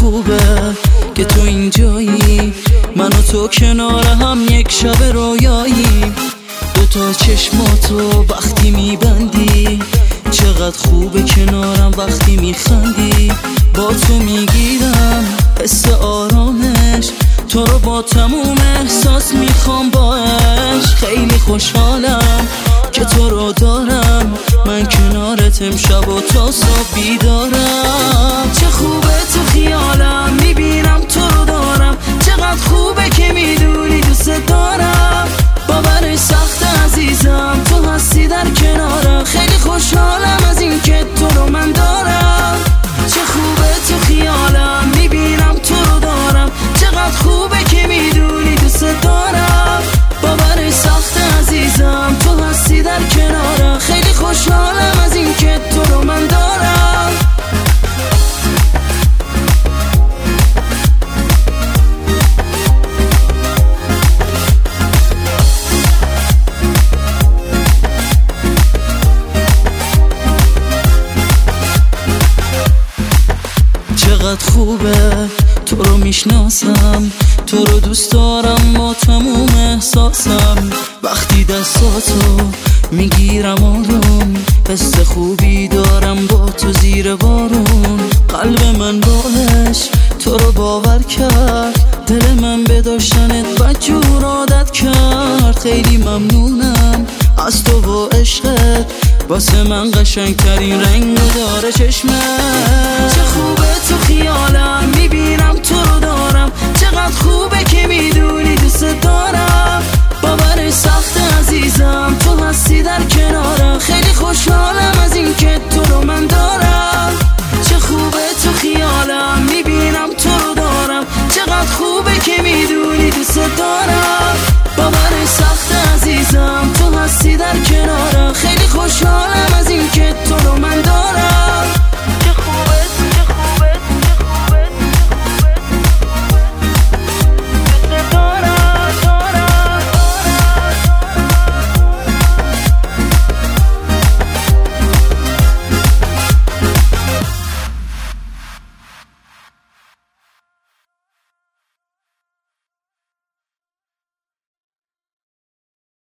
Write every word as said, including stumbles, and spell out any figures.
خوبه که تو اینجایی، من و تو کنار هم یک شب رویایی. دوتا چشماتو وقتی میبندی چقدر خوبه کنارم وقتی میخندی. با تو میگیرم حس آرامش، تو رو با تموم احساس میخوام باش. خیلی خوشحالم که تو رو دارم، من کنارت امشب و تا صبح بیدارم. چه خوبه تو خیالم میبینم تو رو دارم، چقدر خوبه که میدونی دوست دارم. باورش سخت عزیزم تو هستی در کنارم، خیلی خوشحالم از این که تو رو من دارم. چه خوبه تو خیالم میبینم تو رو دارم، چقدر خوبه که میدونی دوست دارم. باورش سخت عزیزم تو هستی در کنارم، خیلی خوشحالم از این که تو رو من دارم. چقدر خوبه تو رو میشناسم، تو رو دوست دارم با تموم احساسم. وقتی دستاتو میگیرم آروم، حس خوبی دارم با تو زیر بارون. قلب من باهش تو رو باور کرد، دل من به داشتنت بدجور عادت کرد. خیلی ممنونم از تو و عشقت، واسه من قشنگترین رنگو داره چشمت. چه خوبه تو خیالم میبینم تو رو دارم، چقدر خوبه که میدونی دوست دارم.